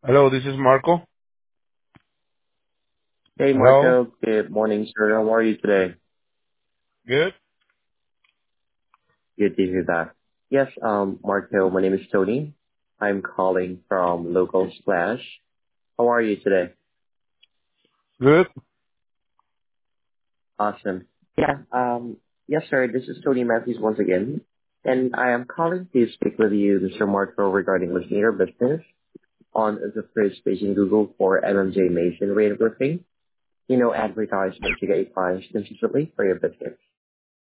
Hello, this is Marco. Hey, Hello. Marco. Good morning, sir. How are you today? Good. Good to hear that. Yes, Marco, my name is Tony. I'm calling from Local Splash. How are you today? Good. Awesome. Yes, sir. This is Tony Matthews once again, and I am calling to speak with you, Mr. Marco, regarding listing your business on the first page in Google for MMJ Mason Rate Roofing. Advertisement to get clients consistently for your business.